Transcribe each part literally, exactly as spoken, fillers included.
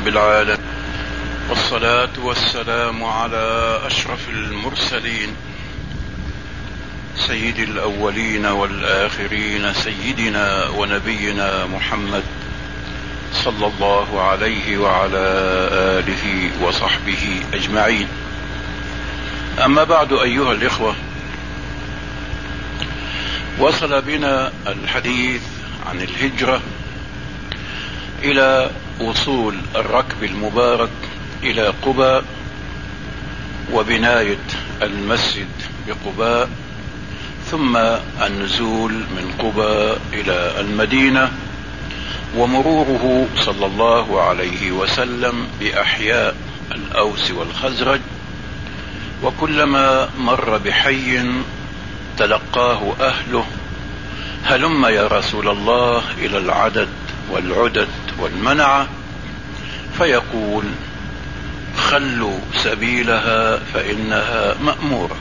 رب العالمين، والصلاة والسلام على أشرف المرسلين سيد الأولين والآخرين سيدنا ونبينا محمد صلى الله عليه وعلى آله وصحبه أجمعين. أما بعد أيها الإخوة، وصل بنا الحديث عن الهجرة إلى وصول الركب المبارك إلى قباء وبناية المسجد بقباء، ثم النزول من قباء إلى المدينة، ومروره صلى الله عليه وسلم بأحياء الأوس والخزرج، وكلما مر بحي تلقاه أهله: هلم يا رسول الله إلى العدد والعدد والمنعة، فيقول: خلوا سبيلها فإنها مأمورة.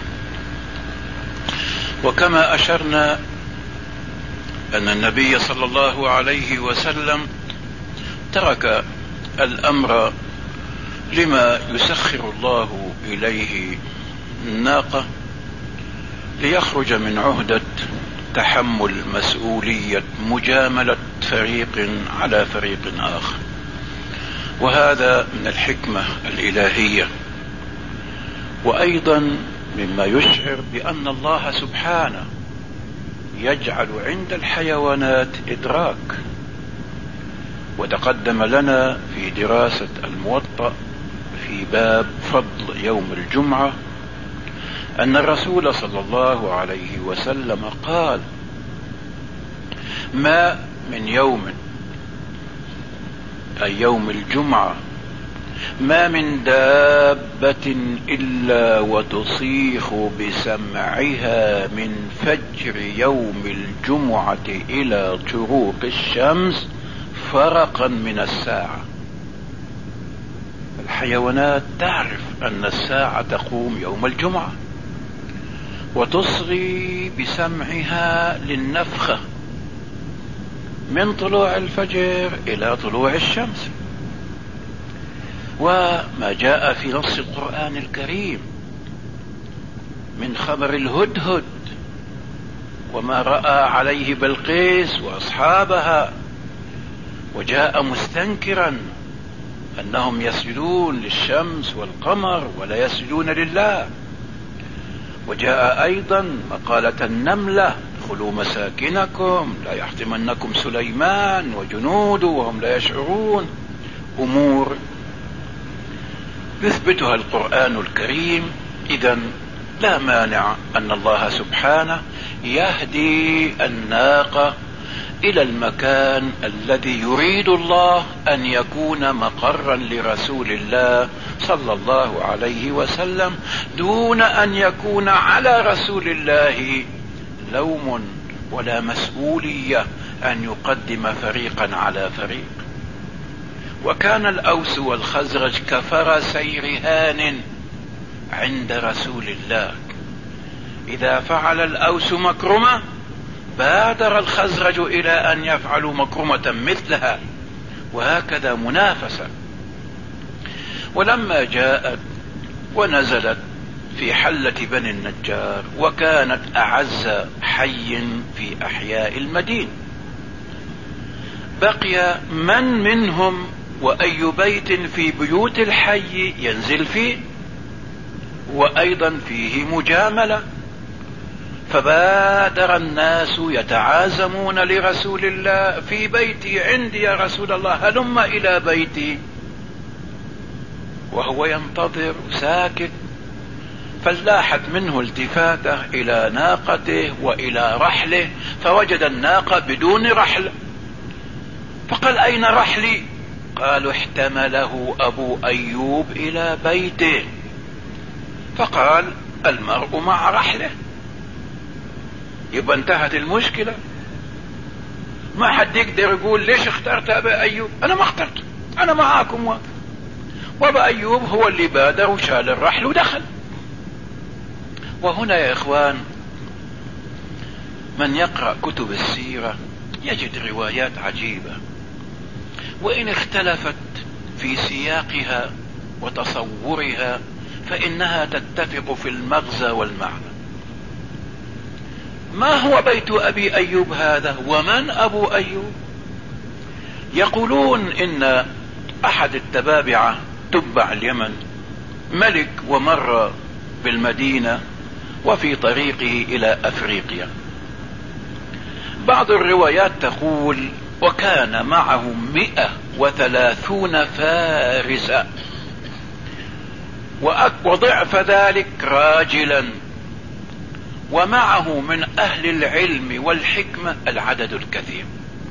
وكما أشرنا أن النبي صلى الله عليه وسلم ترك الأمر لما يسخر الله إليه الناقة ليخرج من عهدة تحمل مسؤولية مجاملة فريق على فريق آخر، وهذا من الحكمة الإلهية، وأيضا مما يشعر بأن الله سبحانه يجعل عند الحيوانات إدراك. وتقدم لنا في دراسة الموطأ في باب فضل يوم الجمعة أن الرسول صلى الله عليه وسلم قال: ما من يوم، أي يوم الجمعة، ما من دابة إلا وتصيخ بسمعها من فجر يوم الجمعة إلى شروق الشمس فرقا من الساعة. الحيوانات تعرف أن الساعة تقوم يوم الجمعة، وتصغي بسمعها للنفخة من طلوع الفجر إلى طلوع الشمس. وما جاء في نص القرآن الكريم من خبر الهدهد وما رأى عليه بلقيس وأصحابها، وجاء مستنكرا أنهم يسجدون للشمس والقمر ولا يسجدون لله. وجاء أيضا مقالة النملة: ادخلوا مساكنكم لا يحطمنكم سليمان وجنوده وهم لا يشعرون. أمور يثبتها القرآن الكريم. إذن لا مانع أن الله سبحانه يهدي الناقة إلى المكان الذي يريد الله أن يكون مقرا لرسول الله صلى الله عليه وسلم، دون أن يكون على رسول الله لوم ولا مسؤولية أن يقدم فريقا على فريق. وكان الأوس والخزرج كفرسي رهان عند رسول الله، إذا فعل الأوس مكرمة بادر الخزرج إلى أن يفعلوا مكرمة مثلها، وهكذا منافسة. ولما جاءت ونزلت في حلة بني النجار، وكانت أعز حي في أحياء المدينة، بقي من منهم وأي بيت في بيوت الحي ينزل فيه، وأيضا فيه مجاملة. فبادر الناس يتعازمون لرسول الله: في بيتي عندي يا رسول الله، هلم إلى بيتي. وهو ينتظر ساكت، فلاحت منه التفاته إلى ناقته وإلى رحله، فوجد الناقة بدون رحل، فقال: أين رحلي؟ قالوا: احتمله أبو أيوب إلى بيته. فقال: المرء مع رحله. يبقى انتهت المشكلة. ما حد يقدر يقول: ليش اخترت أبا أيوب؟ أنا ما اخترت، أنا معاكم واقف. وأبا أيوب هو اللي بادر وشال الرحل ودخل. وهنا يا إخوان من يقرأ كتب السيرة يجد روايات عجيبة، وإن اختلفت في سياقها وتصورها فإنها تتفق في المغزى والمعنى. ما هو بيت أبي أيوب هذا؟ ومن أبو أيوب؟ يقولون إن أحد التبابعة تبع اليمن ملك ومر بالمدينة وفي طريقه إلى أفريقيا. بعض الروايات تقول وكان معه مئة وثلاثون فارسا وضعف ذلك راجلا، ومعه من أهل العلم والحكمة العدد الكثير.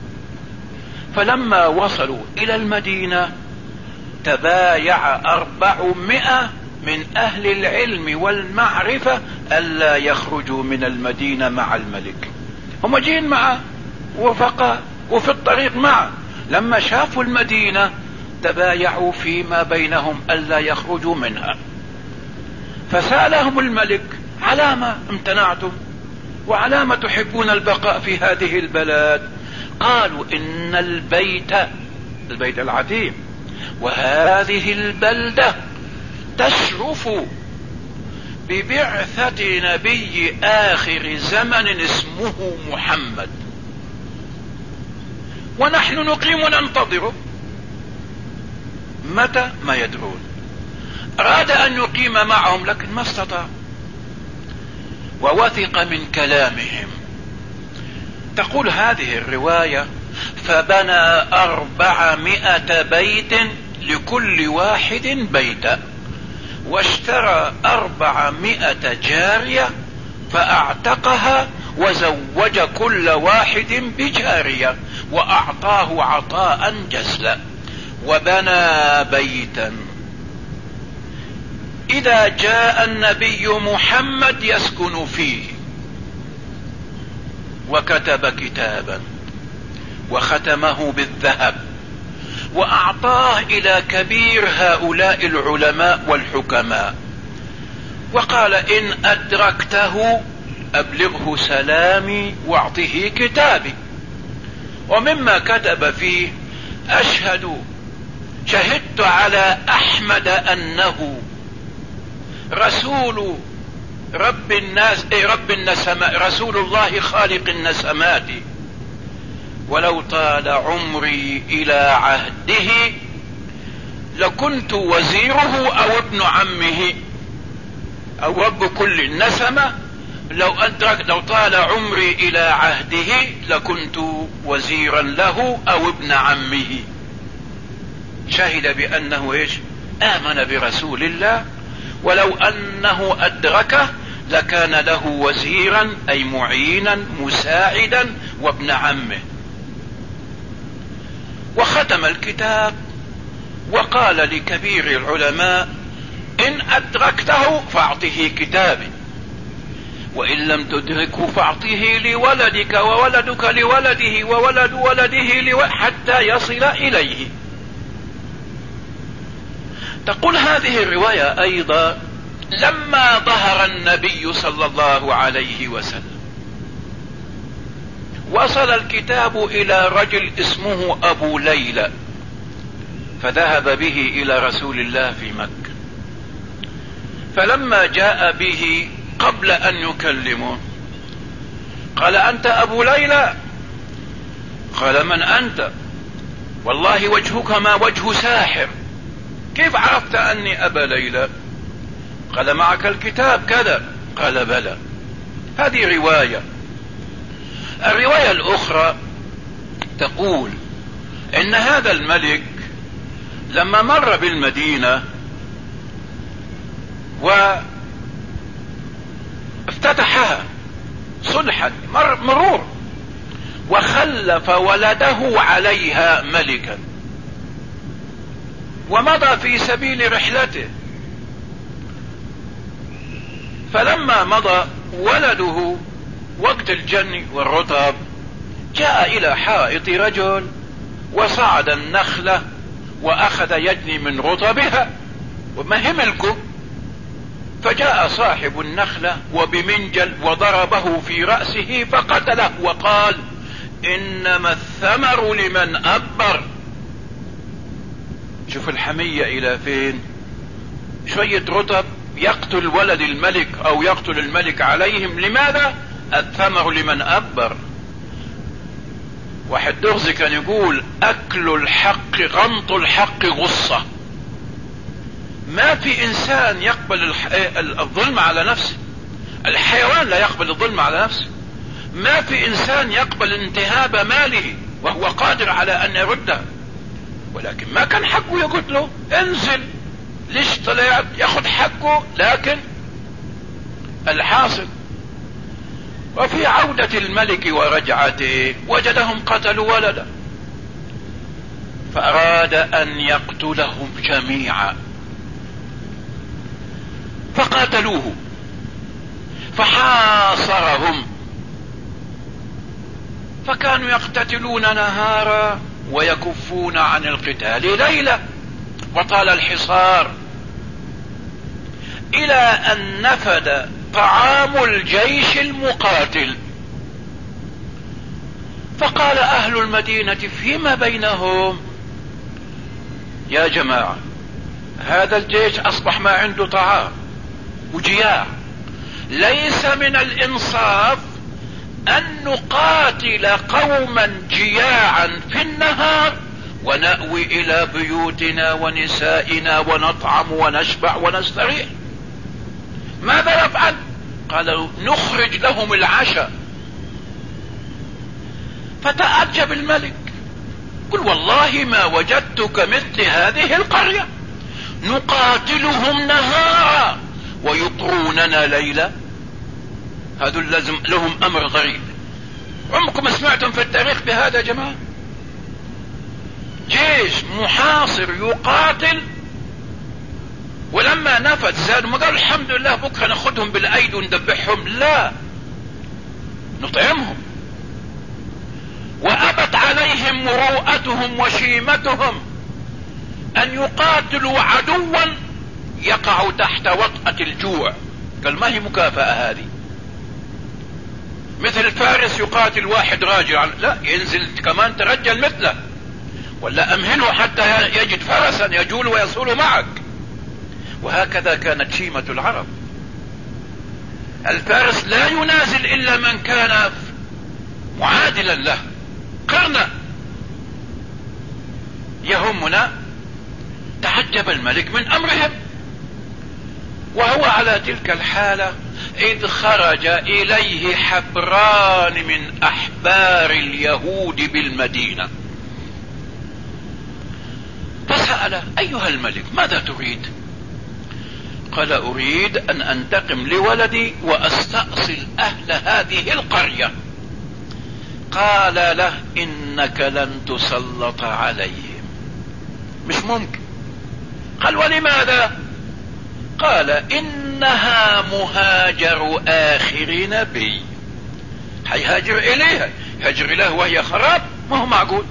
فلما وصلوا إلى المدينة تبايع أربعمائة من أهل العلم والمعرفة ألا يخرجوا من المدينة مع الملك. هم جين معه وفقا وفي الطريق معه، لما شافوا المدينة تبايعوا فيما بينهم ألا يخرجوا منها. فسألهم الملك على ما امتنعتم وعلى ما تحبون البقاء في هذه البلاد؟ قالوا إن البيت البيت العتيق وهذه البلدة تشرف ببعثة نبي آخر زمن اسمه محمد، ونحن نقيم وننتظره متى ما يدرون. أراد أن يقيم معهم لكن ما استطاع، ووثق من كلامهم. تقول هذه الرواية فبنى أربعمائة بيت لكل واحد بيتا، واشترى أربعمائة جارية فأعتقها وزوج كل واحد بجارية وأعطاه عطاء جزلا، وبنى بيتا إذا جاء النبي محمد يسكن فيه، وكتب كتابا وختمه بالذهب وأعطاه إلى كبير هؤلاء العلماء والحكماء، وقال إن أدركته أبلغه سلامي واعطه كتابي. ومما كتب فيه أشهد شهدت على أحمد أنه رسول رب الناس اي رب النسمات، رسول الله خالق النسمات، ولو طال عمري إلى عهده لكنت وزيره أو ابن عمه أو رب كل النسمة. لو أدرك لو طال عمري إلى عهده لكنت وزيرا له أو ابن عمه. شهد بأنه إيش؟ آمن برسول الله، ولو أنه أدركه لكان له وزيرا أي معينا مساعدا وابن عمه. وختم الكتاب وقال لكبير العلماء إن أدركته فاعطه كتابي، وإن لم تدركه فاعطه لولدك وولدك لولده وولد ولده لو... حتى يصل إليه. تقول هذه الرواية أيضا لما ظهر النبي صلى الله عليه وسلم وصل الكتاب إلى رجل اسمه أبو ليلى، فذهب به إلى رسول الله في مكة. فلما جاء به قبل أن يكلمه قال أنت أبو ليلى؟ قال من أنت؟ والله وجهك ما وجه ساحر، كيف عرفت أني أبا ليلى؟ قال معك الكتاب كذا. قال بلى. هذه رواية. الرواية الأخرى تقول إن هذا الملك لما مر بالمدينة وافتتحها صلحا مرور وخلف ولده عليها ملكا ومضى في سبيل رحلته، فلما مضى ولده وقت الجني والرطب جاء إلى حائط رجل وصعد النخلة وأخذ يجني من رطبها وما هي ملكه، فجاء صاحب النخلة وبمنجل وضربه في رأسه فقتله وقال إنما الثمر لمن أبر. شوف الحمية الى فين. شوية رطب يقتل ولد الملك او يقتل الملك عليهم. لماذا؟ الثمر لمن أبر. واحد درزي كان يقول اكل الحق غمط الحق غصة. ما في انسان يقبل الظلم على نفسه. الحيوان لا يقبل الظلم على نفسه. ما في انسان يقبل انتهاب ماله وهو قادر على ان يرده. ولكن ما كان حقه يقول له انزل، ليش طلعت؟ ياخذ حقه. لكن الحاصل وفي عودة الملك ورجعته وجدهم قتلوا ولدا، فأراد أن يقتلهم جميعا فقاتلوه فحاصرهم، فكانوا يقتتلون نهارا ويكفون عن القتال ليلة، وطال الحصار إلى أن نفد طعام الجيش المقاتل. فقال أهل المدينة فيما بينهم يا جماعة هذا الجيش أصبح ما عنده طعام وجياع، ليس من الإنصاف أن نقاتل قوما جياعا في النهار ونأوي إلى بيوتنا ونسائنا ونطعم ونشبع ونستريح. ماذا يفعل؟ قالوا نخرج لهم العشاء. فتعجب الملك، قل والله ما وجدت كمثل هذه القرية، نقاتلهم نهارا ويطروننا ليلا. هذا لازم لهم امر غريب. عمركم سمعتم في التاريخ بهذا يا جماعة؟ جيش محاصر يقاتل، ولما نفذ زادوا ما قالوا الحمد لله بكره ناخذهم بالايد وندبحهم، لا، نطعمهم. وابت عليهم مروءتهم وشيمتهم ان يقاتلوا عدوا يقع تحت وطأة الجوع. قال ما هي مكافأة هذه؟ مثل فارس يقاتل واحد راجع، لا، ينزل كمان ترجل مثله، ولا امهله حتى يجد فرسا يجول ويصول معك. وهكذا كانت شيمة العرب. الفارس لا ينازل الا من كان معادلا له قرنا. يهمنا تعجب الملك من امرهم، وهو على تلك الحالة اذ خرج اليه حبران من احبار اليهود بالمدينة، فسأل ايها الملك ماذا تريد؟ قال اريد ان انتقم لولدي واستأصل اهل هذه القرية. قال له انك لن تسلط عليهم، مش ممكن. قال ولماذا؟ قال انها مهاجر اخر نبي، حيهاجر اليها، يهاجر اليها وهي خراب، ما هو معقول.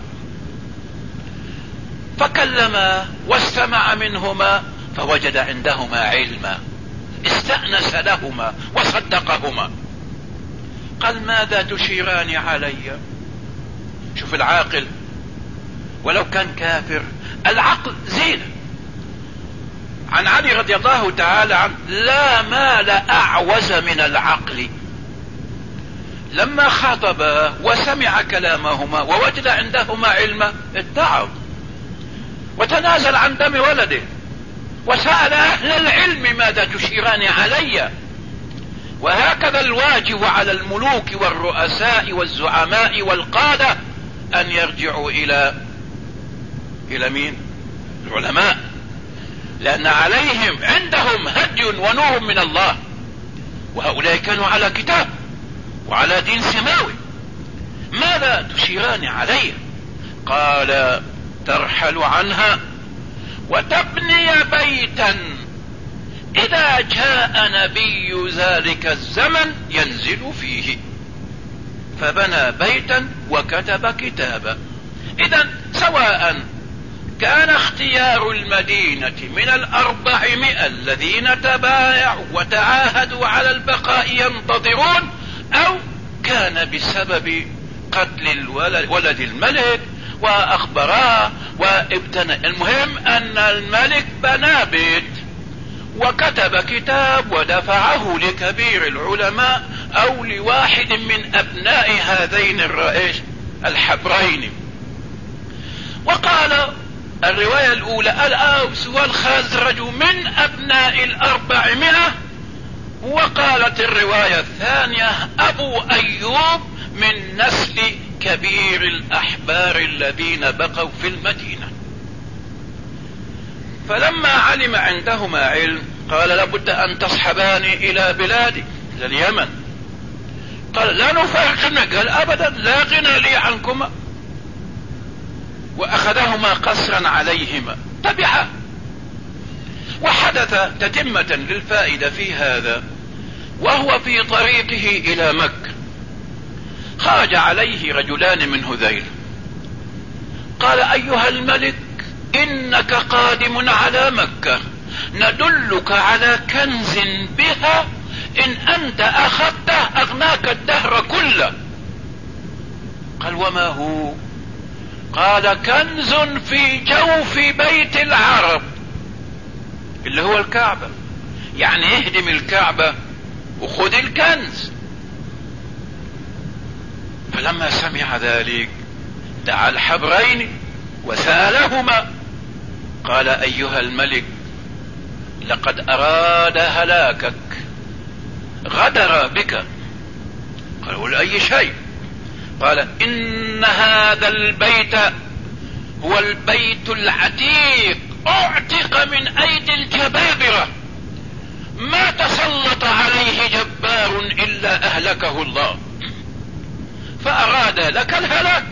فكلما واستمع منهما فوجد عندهما علما، استأنس لهما وصدقهما. قال ماذا تشيران علي؟ شوف العاقل ولو كان كافر، العقل زينة. عن علي رضي الله تعالى عنه لا مال اعوز من العقل. لما خاطب وسمع كلامهما ووجد عندهما علما اتعظ وتنازل عن دم ولده وسأل اهل العلم ماذا تشيران علي. وهكذا الواجب على الملوك والرؤساء والزعماء والقادة ان يرجعوا الى الى مين؟ العلماء، لان عليهم عندهم هدي ونور من الله، وهؤلاء كانوا على كتاب وعلى دين سماوي. ماذا تشيران علي؟ قال ترحل عنها وتبني بيتا اذا جاء نبي ذلك الزمن ينزل فيه. فبنى بيتا وكتب كتابا. اذا سواء كان اختيار المدينة من الاربعمائة الذين تبايعوا وتعاهدوا على البقاء ينتظرون، او كان بسبب قتل الولد ولد الملك واخبراه وابتنى. المهم ان الملك بنى بيت وكتب كتاب ودفعه لكبير العلماء او لواحد من ابناء هذين الرئيس الحبرين، وقال الرواية الاولى الاوس والخزرج من ابناء الاربعمائة، وقالت الرواية الثانية ابو ايوب من نسل كبير الاحبار الذين بقوا في المدينة. فلما علم عندهما علم قال لابد ان تصحباني الى بلادي، الى اليمن. قال لا نفارقنا، قال ابدا لا غنى لي عنكما، واخذهما قسرا عليهما تبعا. وحدث تتمة للفائدة في هذا، وهو في طريقه الى مكة خرج عليه رجلان من هذيل، قال ايها الملك انك قادم على مكة، ندلك على كنز بها ان انت اخذته اغناك الدهر كله. قال وما هو؟ قال كنز في جوف بيت العرب اللي هو الكعبة، يعني اهدم الكعبة وخذ الكنز. فلما سمع ذلك دعا الحبرين وسألهما، قال ايها الملك لقد اراد هلاكك، غدر بك. قالوا لأي شيء؟ قال ان هذا البيت هو البيت العتيق، اعتق من ايدي الجبابرة، ما تسلط عليه جبار الا اهلكه الله، فاراد لك الهلاك.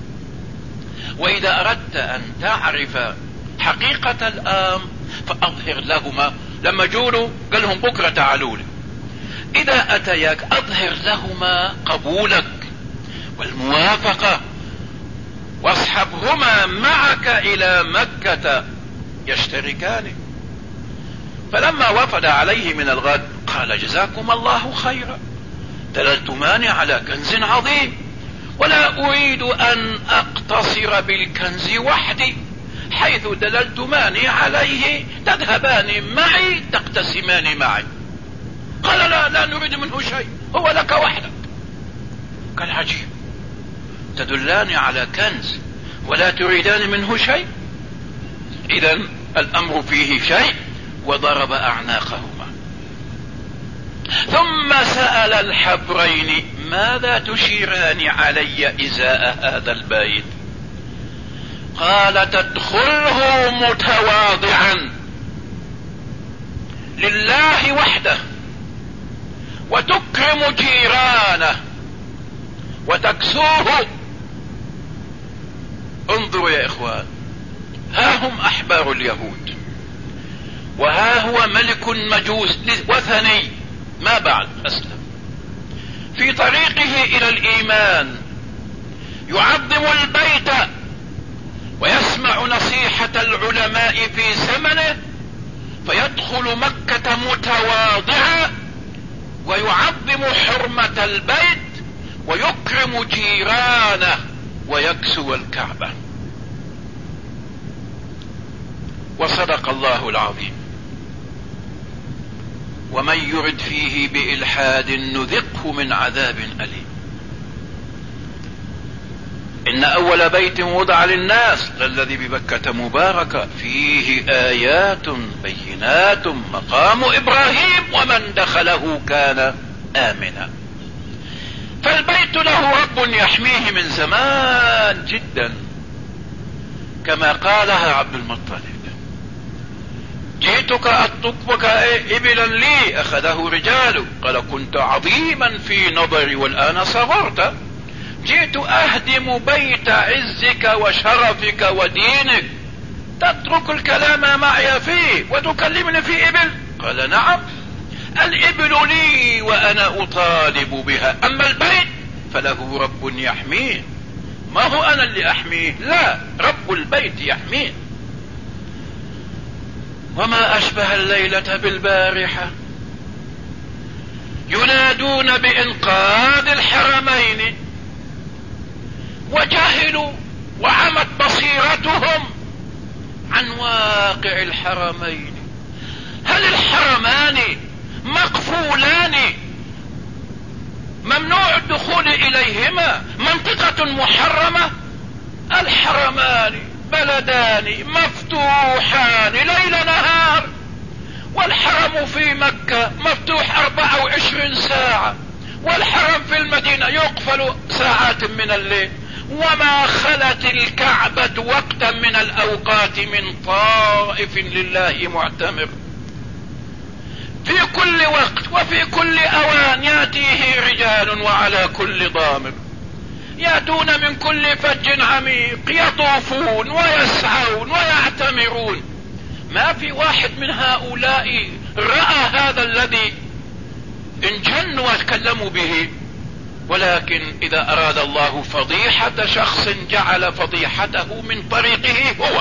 واذا اردت ان تعرف حقيقة الامر فاظهر لهما، لما جولوا قال لهم بكرة تعالوا لي، اذا اتياك اظهر لهما قبولك والموافقة واصحبهما معك الى مكة يشتركان. فلما وفد عليه من الغد قال جزاكم الله خيرا، دللتماني على كنز عظيم، ولا اريد ان اقتصر بالكنز وحدي، حيث دللتماني عليه تذهبان معي تقتسمان معي. قال لا لا نريد منه شيء، هو لك وحدك. قال عجيب، تدلان على كنز ولا تريدان منه شيء؟ اذا الامر فيه شيء، وضرب اعناقهما. ثم سأل الحبرين ماذا تشيران علي ازاء هذا البيت؟ قال تدخله متواضعا لله وحده، وتكرم جيرانه وتكسوه. انظروا يا اخوان، ها هم احبار اليهود، وها هو ملك مجوس وثني ما بعد اسلم، في طريقه الى الايمان يعظم البيت ويسمع نصيحة العلماء في زمنه، فيدخل مكة متواضعا ويعظم حرمة البيت ويكرم جيرانه ويكسو الكعبة. وصدق الله العظيم. ومن يرد فيه بإلحاد نذقه من عذاب أليم. إن أول بيت وضع للناس الذي ببكة مباركة فيه آيات بينات مقام إبراهيم ومن دخله كان آمنا. فالبيت له رب يحميه من زمان جدا، كما قالها عبد المطلب: جئتك أطلبك إبلا لي أخذه رجال، قال كنت عظيما في نظري والآن صغرت، جئت أهدم بيت عزك وشرفك ودينك، تترك الكلام معي فيه وتكلمني في إبل؟ قال نعم، الإبل لي وأنا أطالب بها، أما البيت فله رب يحميه. ما هو أنا اللي أحميه، لا، رب البيت يحميه. وما أشبه الليلة بالبارحة، ينادون بإنقاذ الحرمين وجهلوا وعمت بصيرتهم عن واقع واقع الحرمين. هل الحرمان مقفولان ممنوع الدخول إليهما، منطقة محرمة؟ الحرمان بلدان مفتوحان ليل نهار، والحرم في مكة مفتوح أربعة وعشرين ساعة، والحرم في المدينة يقفل ساعات من الليل. وما خلت الكعبة وقتا من الأوقات من طائف لله معتمر. في كل وقت وفي كل أوان يأتيه رجال وعلى كل ضامر، يأتون من كل فج عميق، يطوفون ويسعون ويعتمرون. ما في واحد من هؤلاء رأى هذا الذي انجنوا وتكلموا به، ولكن إذا أراد الله فضيحة شخص جعل فضيحته من طريقه هو.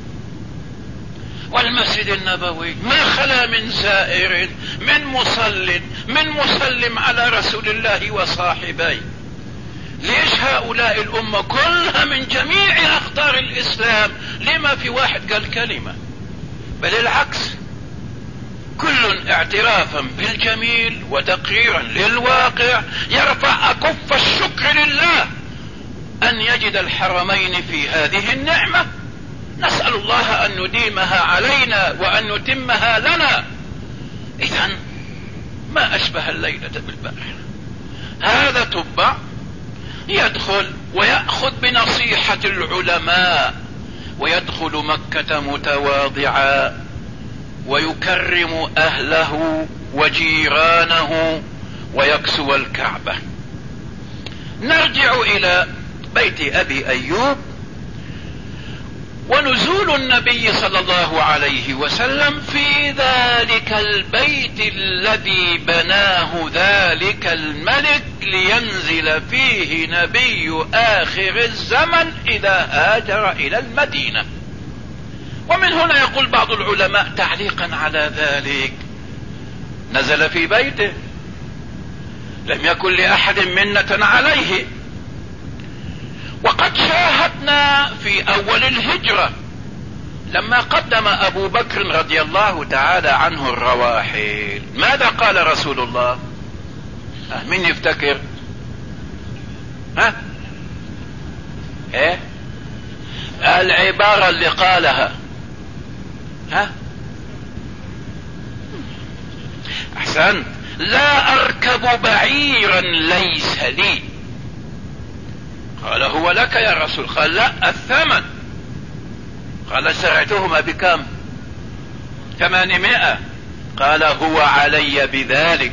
والمسجد النبوي ما خلا من زائر، من مصل، من مسلم على رسول الله وصاحبيه. ليش هؤلاء الأمة كلها من جميع أقطار الإسلام لما في واحد قال كلمة؟ بل العكس، كل اعترافا بالجميل وتقريرا للواقع يرفع أكف الشكر لله أن يجد الحرمين في هذه النعمة. نسأل الله أن نديمها علينا وأن نتمها لنا. إذن ما أشبه الليلة بالبارحة. هذا تبع يدخل ويأخذ بنصيحة العلماء ويدخل مكة متواضعا ويكرم أهله وجيرانه ويكسو الكعبة. نرجع إلى بيت أبي أيوب ونزول النبي صلى الله عليه وسلم في ذلك البيت الذي بناه ذلك الملك لينزل فيه نبي آخر الزمن إذا هاجر إلى المدينة. ومن هنا يقول بعض العلماء تعليقا على ذلك: نزل في بيته، لم يكن لأحد منة عليه. وقد شاهدنا في أول الهجرة لما قدم أبو بكر رضي الله تعالى عنه الرواحل، ماذا قال رسول الله؟ أه من يفتكر؟ ها؟ ايه العبارة اللي قالها؟ ها؟ احسنت. لا اركب بعيرا ليس لي. قال هو لك يا رسول؟ قال لا، الثمن. قال سرعتهما بكم؟ ثمانمائة. قال هو علي بذلك.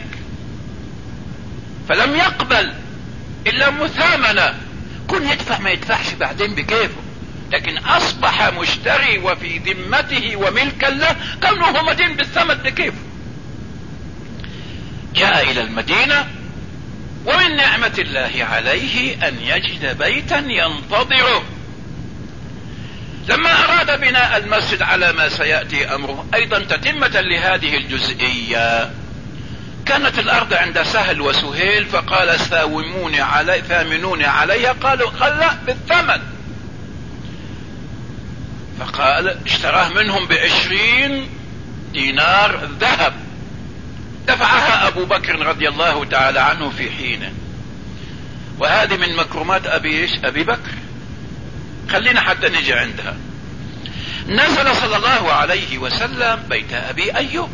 فلم يقبل الا مثامنة، كن يدفع ما يدفعش بعدين بكيفه، لكن اصبح مشتري وفي ذمته وملكا له كونه مدين بالثمن بكيفه. جاء الى المدينة ومن نعمة الله عليه ان يجد بيتا ينتظره. لما اراد بناء المسجد على ما سيأتي امره ايضا تتمة لهذه الجزئية، كانت الارض عند سهل وسهيل، فقال ساوموني علي ثامنوني عليها، قالوا قال لا بالثمن. فقال اشتراه منهم بعشرين دينار ذهب، دفعها ابو بكر رضي الله تعالى عنه في حينه. وهذه من مكرمات ابي ايش؟ ابي بكر. خلينا حتى نجي عندها. نزل صلى الله عليه وسلم بيت ابي ايوب.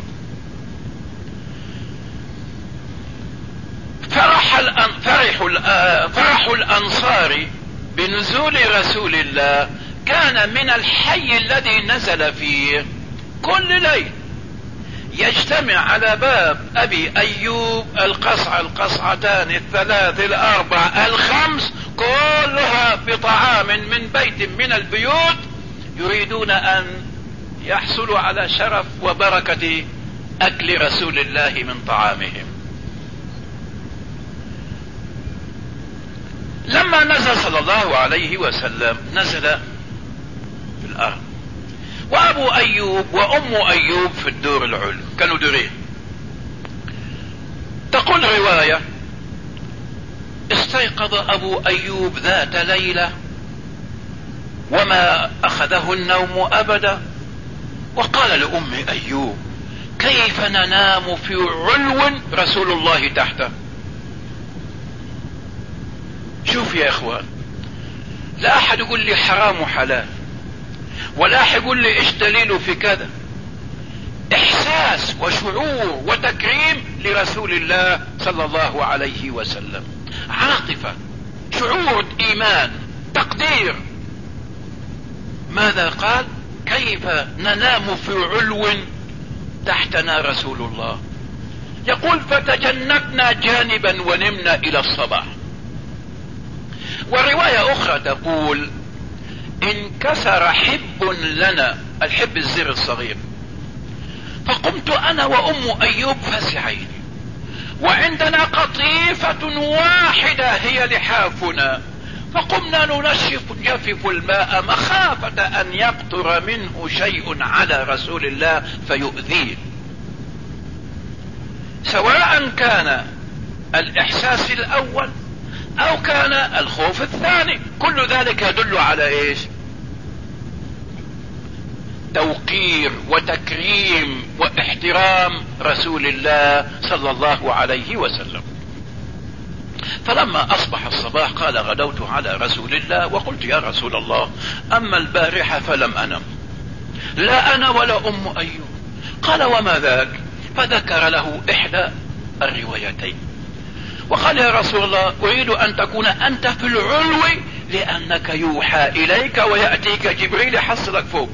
فرح الأن... فرح, الأ... فرح الانصار بنزول رسول الله كان من الحي الذي نزل فيه. كل ليل يجتمع على باب ابي ايوب القصعة القصعتان الثلاث الاربع الخمس كلها بطعام من بيت من البيوت، يريدون ان يحصلوا على شرف وبركة اكل رسول الله من طعامهم. لما نزل صلى الله عليه وسلم نزل في الارض، وابو ايوب وام ايوب في الدور العلوي، كانوا دورين. تقول رواية: استيقظ ابو ايوب ذات ليلة وما اخذه النوم ابدا، وقال لأم أيوب: كيف ننام في علو رسول الله تحته؟ شوف يا اخوان، لا احد يقول لي حرام وحلال، ولا احد يقول لي ايش دليله في كذا. احساس وشعور وتكريم لرسول الله صلى الله عليه وسلم، عاطفة، شعور، ايمان، تقدير. ماذا قال؟ كيف ننام في علو تحتنا رسول الله؟ يقول: فتجنبنا جانبا ونمنا الى الصباح. ورواية اخرى تقول: انكسر حب لنا، الحب الزر الصغير، فقمت انا وام ايوب فزعين، وعندنا قطيفة واحدة هي لحافنا، فقمنا ننشف نجفف الماء مخافة ان يقطر منه شيء على رسول الله فيؤذيه. سواء كان الاحساس الاول او كان الخوف الثاني، كل ذلك يدل على ايش؟ توقير وتكريم واحترام رسول الله صلى الله عليه وسلم. فلما اصبح الصباح قال: غدوت على رسول الله وقلت: يا رسول الله، اما البارحة فلم انم، لا انا ولا ام ايوب. قال: وما ذاك؟ فذكر له احدى الروايتين، وقال: يا رسول الله، اريد ان تكون انت في العلو لانك يوحى اليك ويأتيك جبريل يحصلك فوق،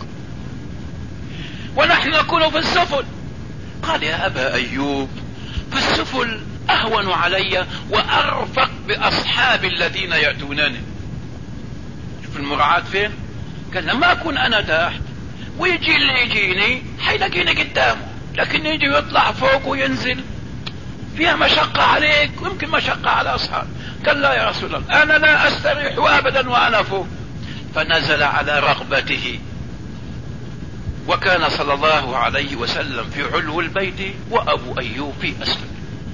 ونحن نكون في السفل. قال: يا ابا ايوب، في السفل اهون علي وارفق باصحابي الذين يأتونني. في المراعاة فين؟ قال: لما اكون انا تحت ويجي اللي يجيني حيلاقيني قدامه، لكن يجي ويطلع فوق وينزل فيها مشقة عليك ويمكن مشقة على اصحاب. قال: لا يا رسول الله، انا لا استريح ابدا وانا فوق. فنزل على رغبته، وكان صلى الله عليه وسلم في علو البيت وابو ايوب في اسفل.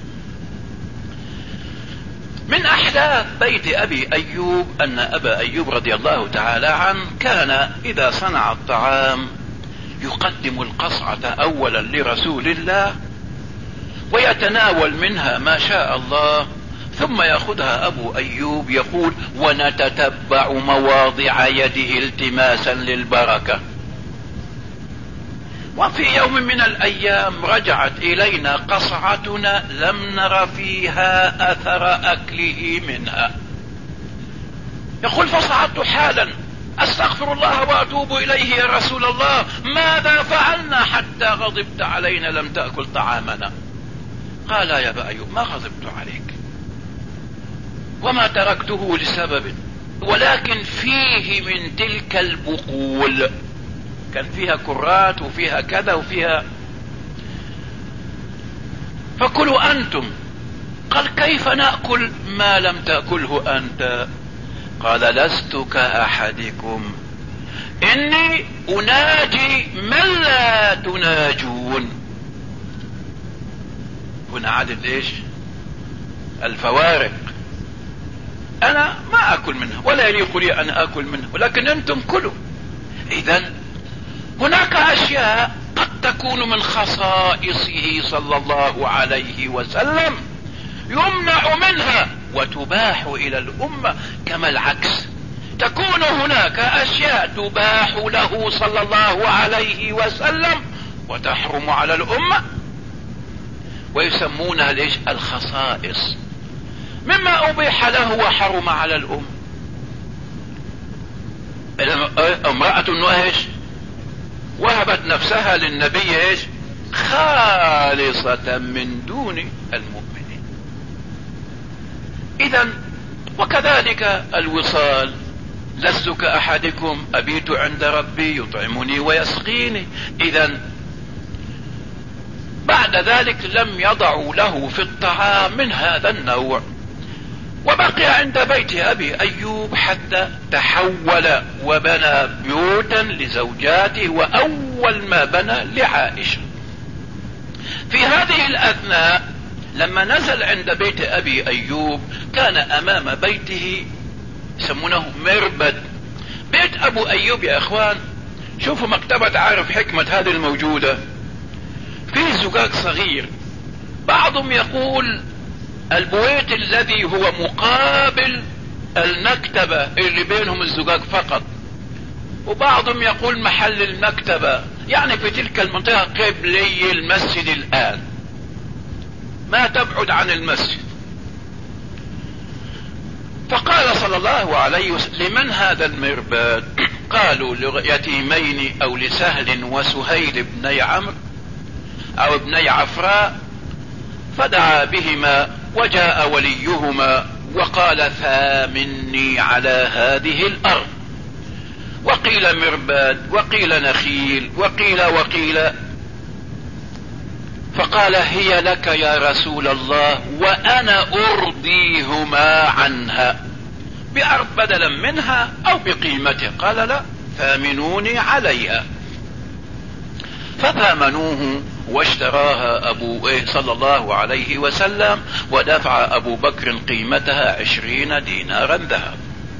من احداث بيت ابي ايوب ان ابا ايوب رضي الله تعالى عنه كان اذا صنع الطعام يقدم القصعة اولا لرسول الله ويتناول منها ما شاء الله، ثم ياخذها ابو ايوب يقول: ونتتبع مواضع يده التماسا للبركة. وفي يوم من الايام رجعت الينا قصعتنا لم نر فيها اثر اكله منها. يقول: فصعدت حالا استغفر الله واتوب اليه: يا رسول الله، ماذا فعلنا حتى غضبت علينا لم تأكل طعامنا؟ قال: يا ابا ايوب، ما غضبت عليك وما تركته لسبب، ولكن فيه من تلك البقول، كان فيها كرات وفيها كذا وفيها، فكلوا انتم. قال: كيف نأكل ما لم تأكله انت؟ قال: لست كأحدكم، اني اناجي من لا تناجون. هنا عدد ايش؟ الفوارق. انا ما اكل منها ولا يليق لي ان اكل منها، ولكن انتم كلوا. اذن هناك اشياء قد تكون من خصائصه صلى الله عليه وسلم يمنع منها وتباح الى الامة، كما العكس تكون هناك اشياء تباح له صلى الله عليه وسلم وتحرم على الامة، ويسمونها ليش؟ الخصائص. مما ابيح له وحرم على الامة. امرأة ايش؟ وهبت نفسها للنبي ايش؟ خالصة من دون المؤمنين. اذا وكذلك الوصال: لست كأحدكم أبيت عند ربي يطعمني ويسقيني. اذا بعد ذلك لم يضعوا له في الطعام من هذا النوع، وبقي عند بيت ابي ايوب حتى تحول وبنى بيوتا لزوجاته، واول ما بنى لعائشة. في هذه الاثناء لما نزل عند بيت ابي ايوب كان امام بيته يسمونه مربد. بيت ابو ايوب يا اخوان شوفوا مكتبة عارف حكمة هذه الموجودة، في زجاج صغير، بعضهم يقول البويت الذي هو مقابل المكتبة اللي بينهم الزجاج فقط، وبعضهم يقول محل المكتبة، يعني في تلك المنطقة قبلي المسجد الآن، ما تبعد عن المسجد. فقال صلى الله عليه وسلم: لمن هذا المرباد؟ قالوا: ليتيمين او لسهل وسهيل بني عمرو او ابني عفراء. فدعا بهما وجاء وليهما وقال: ثامني على هذه الارض. وقيل مرباد وقيل نخيل وقيل وقيل. فقال: هي لك يا رسول الله وانا ارضيهما عنها بأرض بدلا منها او بقيمته. قال: لا، ثامنوني عليها. فثامنوه واشتراها ابو إيه صلى الله عليه وسلم، ودفع ابو بكر قيمتها عشرين دينارا ذهب.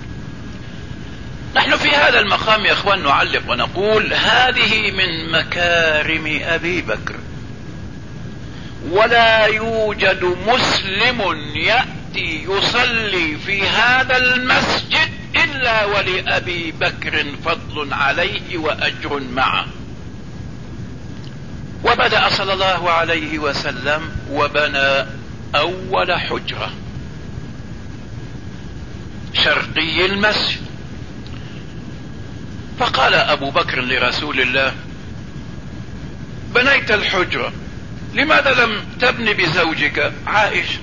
نحن في هذا المقام يا اخوان نعلق ونقول: هذه من مكارم ابي بكر، ولا يوجد مسلم يأتي يصلي في هذا المسجد إلا ولأبي بكر فضل عليه وأجر معه. وبدأ صلى الله عليه وسلم وبنى أول حجرة شرقي المسجد. فقال أبو بكر لرسول الله: بنيت الحجرة، لماذا لم تبني بزوجك عائشة؟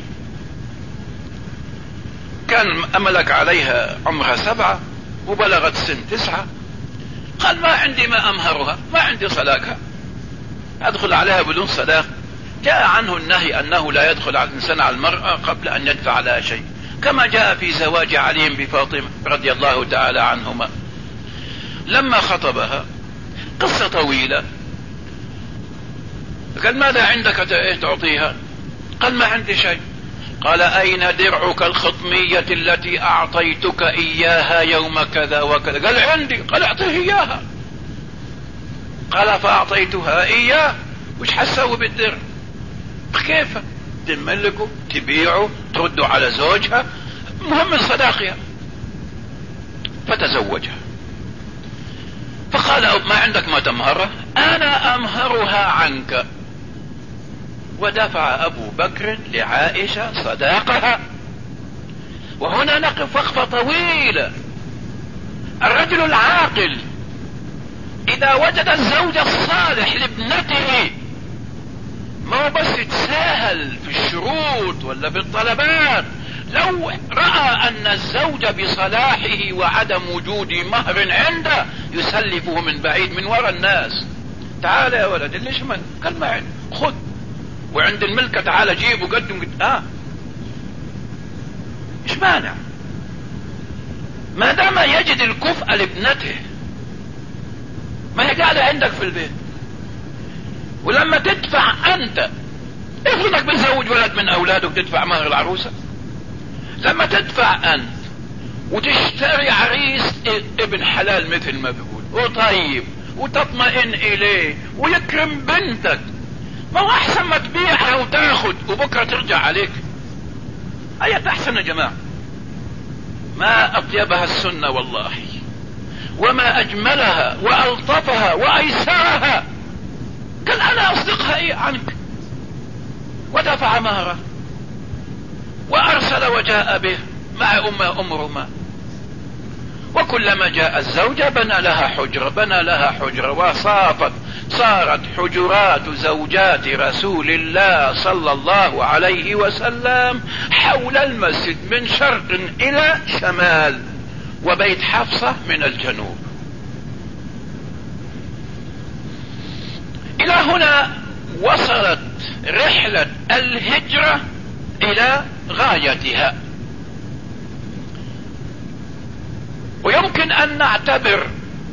كان أملك عليها عمرها سبعة وبلغت سن تسعة. قال: ما عندي ما أمهرها، ما عندي صداقها، أدخل عليها بدون صداق. جاء عنه النهي أنه لا يدخل على الإنسان على المرأة قبل أن يدفع لها شيء، كما جاء في زواج علي بفاطمة رضي الله تعالى عنهما. لما خطبها، قصة طويلة، قال: ماذا عندك تعطيها؟ قال: ما عندي شيء. قال: أين درعك الخطمية التي أعطيتك إياها يوم كذا وكذا؟ قال: عندي. قال: أعطيه إياها. قال: فأعطيتها إياه، وش حسوي بالدرع؟ كيف تملكه تبيعه ترده على زوجها؟ مهم صداقها. فتزوجها. فقال: ما عندك ما تمهره؟ أنا أمهرها عنك. ودفع أبو بكر لعائشة صداقها. وهنا نقف وقفة طويلة. الرجل العاقل إذا وجد الزوج الصالح لابنته، ما هو بس يتساهل في الشروط ولا في الطلبات، لو رأى أن الزوج بصلاحه وعدم وجود مهر عنده يسلفه من بعيد من وراء الناس: تعال يا ولد، ليش من؟ قال: ما عندي. خذ، وعند الملكة تعال جيب وقدم. اه ايش مانع؟ ما دام يجد الكفء لابنته، ما هي قاعدة عندك في البيت. ولما تدفع انت، افرضك بتزوج ولد من اولادك تدفع مهر العروسة، لما تدفع انت وتشتري عريس ابن حلال مثل ما بيقول وطيب وتطمئن اليه ويكرم بنتك، ما هو احسن ما تبيعها وتاخد وبكرة ترجع عليك؟ اية احسن يا جماعة؟ ما اطيبها السنة والله، وما اجملها والطفها وايسرها. قال: انا اصدقها ايه عنك. ودفع مهره وارسل وجاء به مع امه ام رومان. وكلما جاء الزوجة بنى لها حجرة، بنى لها حجرة، وصافت صارت حجرات زوجات رسول الله صلى الله عليه وسلم حول المسجد من شرق الى شمال، وبيت حفصة من الجنوب. الى هنا وصلت رحلة الهجرة الى غايتها. ويمكن ان نعتبر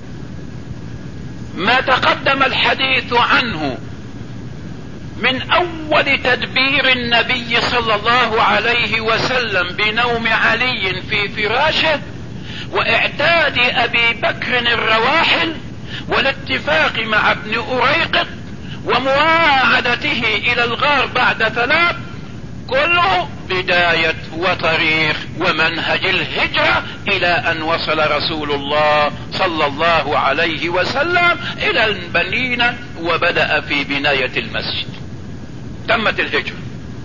ما تقدم الحديث عنه من اول تدبير النبي صلى الله عليه وسلم بنوم علي في فراشه واعداد ابي بكر الرواحل والاتفاق مع ابن أريقط ومواعدته إلى الغار بعد ثلاث، كله بداية وطريق ومنهج الهجرة إلى أن وصل رسول الله صلى الله عليه وسلم إلى المدينة وبدأ في بناية المسجد. تمت الهجرة.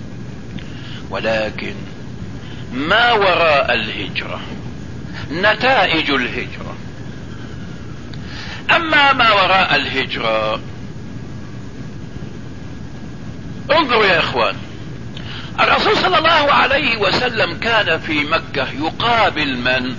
ولكن ما وراء الهجرة، نتائج الهجرة. أما ما وراء الهجرة، انظروا يا إخوان، الرسول صلى الله عليه وسلم كان في مكة يقابل من؟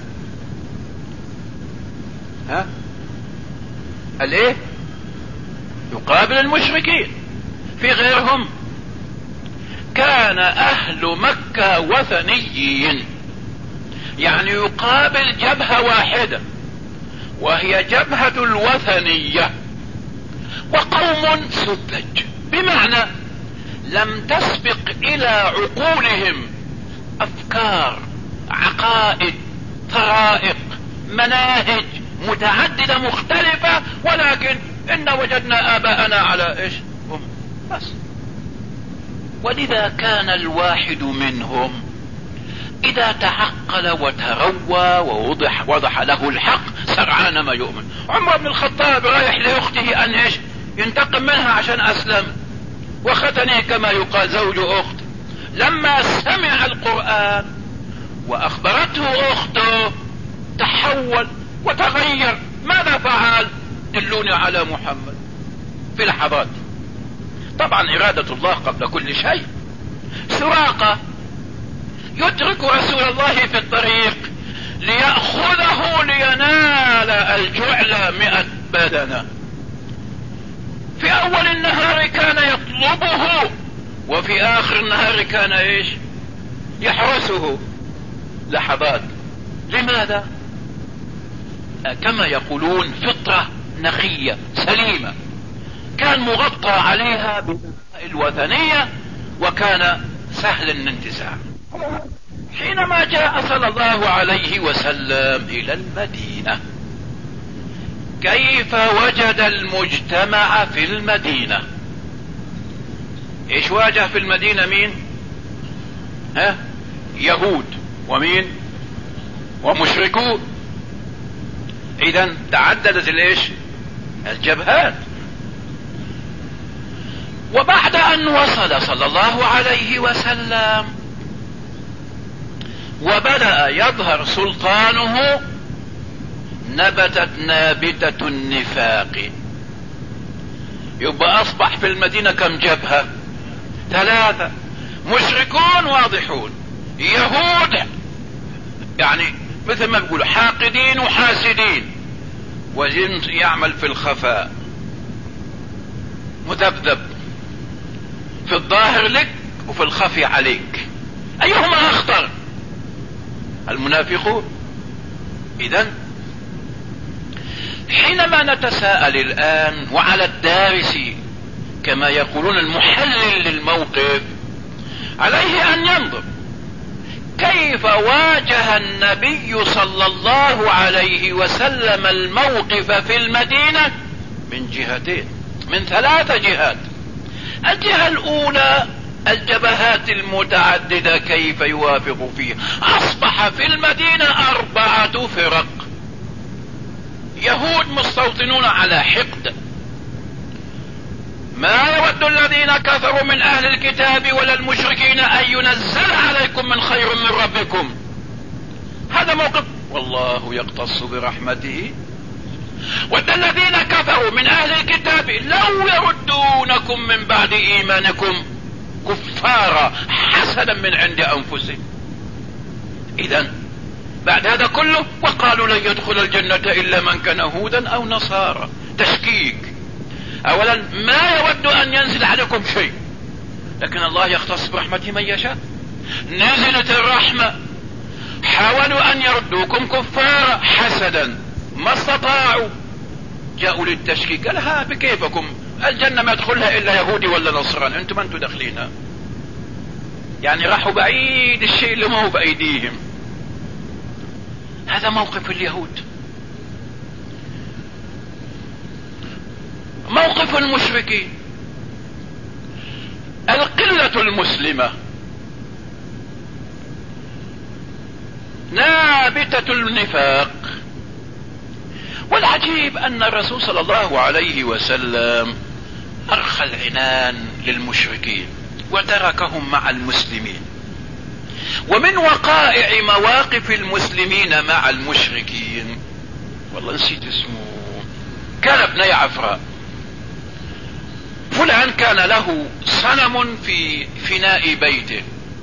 ها؟ الايه؟ يقابل المشركين. في غيرهم كان اهل مكة وثنيين، يعني يقابل جبهة واحدة وهي جبهة الوثنية، وقوم سذج، بمعنى لم تسبق الى عقولهم افكار، عقائد، طرائق، مناهج متعددة مختلفة، ولكن ان وجدنا اباءنا على ايش هم بس. ولذا كان الواحد منهم اذا تعقل وتروى ووضح وضح له الحق سرعان ما يؤمن. عمر بن الخطاب رايح لاخته ان ايش ينتقم منها عشان اسلم، وختني كما يقال زوج اخت. لما سمع القرآن واخبرته اخته تحول وتغير. ماذا فعل؟ دلوني على محمد في لحظات. طبعا ارادة الله قبل كل شيء. سراقة يترك رسول الله في الطريق ليأخذه لينال الجعل مئة بدنة. في اول النهار كان يطلبه، وفي اخر النهار كان ايش يحرسه لحظات. لماذا؟ كما يقولون فطرة نقية سليمة، كان مغطى عليها بالوثنية وكان سهل الانتزاع. حينما جاء صلى الله عليه وسلم الى المدينة، كيف وجد المجتمع في المدينة؟ ايش واجه في المدينة؟ مين؟ ها؟ يهود ومين؟ ومشركون. اذا تعددت الايش؟ الجبهات. وبعد ان وصل صلى الله عليه وسلم وبدأ يظهر سلطانه، نبتت نابتة النفاق. يبقى اصبح في المدينة كم جبهة؟ ثلاثة. مشركون واضحون، يهود يعني مثل ما بيقولوا حاقدين وحاسدين، وجنس يعمل في الخفاء مذبذب، في الظاهر لك وفي الخفي عليك. ايهما اخطر؟ المنافقون. اذا حينما نتساءل الآن، وعلى الدارس كما يقولون المحلل للموقف، عليه أن ينظر كيف واجه النبي صلى الله عليه وسلم الموقف في المدينة من جهتين، من ثلاث جهات. الجهة الأولى الجبهات المتعددة كيف يوافق فيها. أصبح في المدينة أربعة فرق، يهود مستوطنون على حقد. ما يود الذين كفروا من اهل الكتاب ولا المشركين ان ينزل عليكم من خير من ربكم. هذا موقف. والله يقتص برحمته. ود الذين كفروا من اهل الكتاب لو يردونكم من بعد ايمانكم كفارا حسدا من عند انفسهم. اذا بعد هذا كله وقالوا لن يدخل الجنة الا من كان هودا او نصارى. تشكيك. اولا ما يود ان ينزل عليكم شيء، لكن الله يختص برحمته من يشاء. نزلت الرحمة، حاولوا ان يردوكم كفارا حسدا، ما استطاعوا، جاءوا للتشكيك. قال ها بكيفكم، الجنة ما يدخلها الا يهودي ولا نصراني، انتم انتم داخلينها. يعني راحوا بعيد الشيء اللي ما هو بايديهم. هذا موقف اليهود. ضعف المشركين، القلة المسلمة، نابتة النفاق. والعجيب ان الرسول صلى الله عليه وسلم ارخى العنان للمشركين وتركهم مع المسلمين. ومن وقائع مواقف المسلمين مع المشركين، والله نسيت اسمه، كان ابني عفراء. فلان كان له صنم في فناء بيته،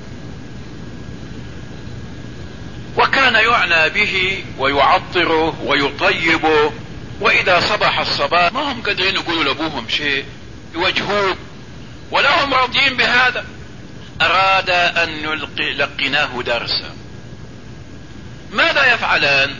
وكان يعنى به ويعطره ويطيبه، واذا صبح الصباح ما هم قادرين يقولوا لابوهم شيء يوجهوه ولا هم راضيين بهذا. اراد ان يلقناه درسا. ماذا يفعلان؟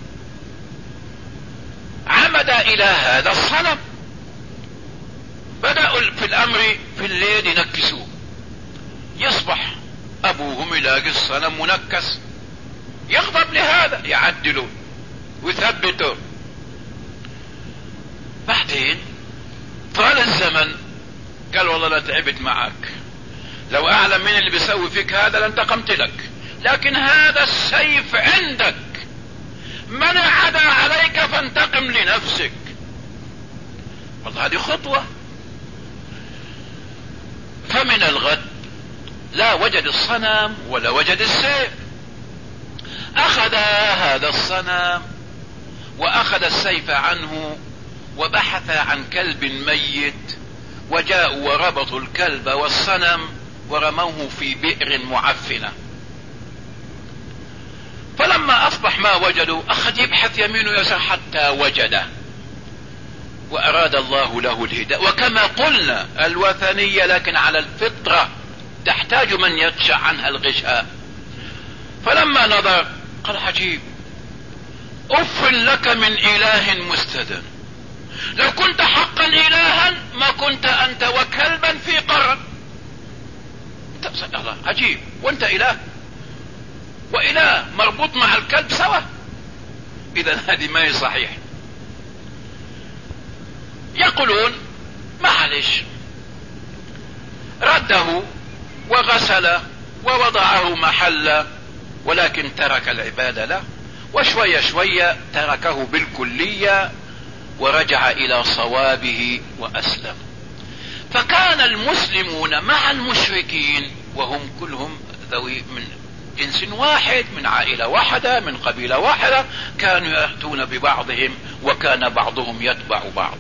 عمد الى هذا الصنم، بدأوا في الامر في الليل ينكسوه. يصبح ابوهم يلاقي الصنم منكس، يغضب لهذا، يعدله ويثبته. بعدين طال الزمن قال والله لا تعبت معك، لو اعلم من اللي بيسوي فيك هذا لانتقمت لك، لكن هذا السيف عندك، من عدا عليك فانتقم لنفسك. والله هذه خطوة. فمن الغد لا وجد الصنم ولا وجد السيف، اخذ هذا الصنم واخذ السيف عنه وبحث عن كلب ميت، وجاءوا وربطوا الكلب والصنم ورموه في بئر معفنة. فلما اصبح ما وجدوا اخذ يبحث يمين ويسار حتى وجده، واراد الله له الهداية. وكما قلنا الوثنية لكن على الفطرة، تحتاج من يدشع عنها الغشاء. فلما نظر قال عجيب، اف لك من اله مستدن، لو كنت حقا الها ما كنت انت وكلبا في قرن. الله عجيب، وانت اله واله مربوط مع الكلب سوا؟ اذا هذه ما هي صحيح. يقولون معلش، رده وغسل ووضعه محله، ولكن ترك العبادة له، وشوية شوية تركه بالكلية ورجع الى صوابه واسلم. فكان المسلمون مع المشركين وهم كلهم ذوي من جنس واحد، من عائلة واحدة، من قبيلة واحدة، كانوا يأتون ببعضهم وكان بعضهم يتبع بعض.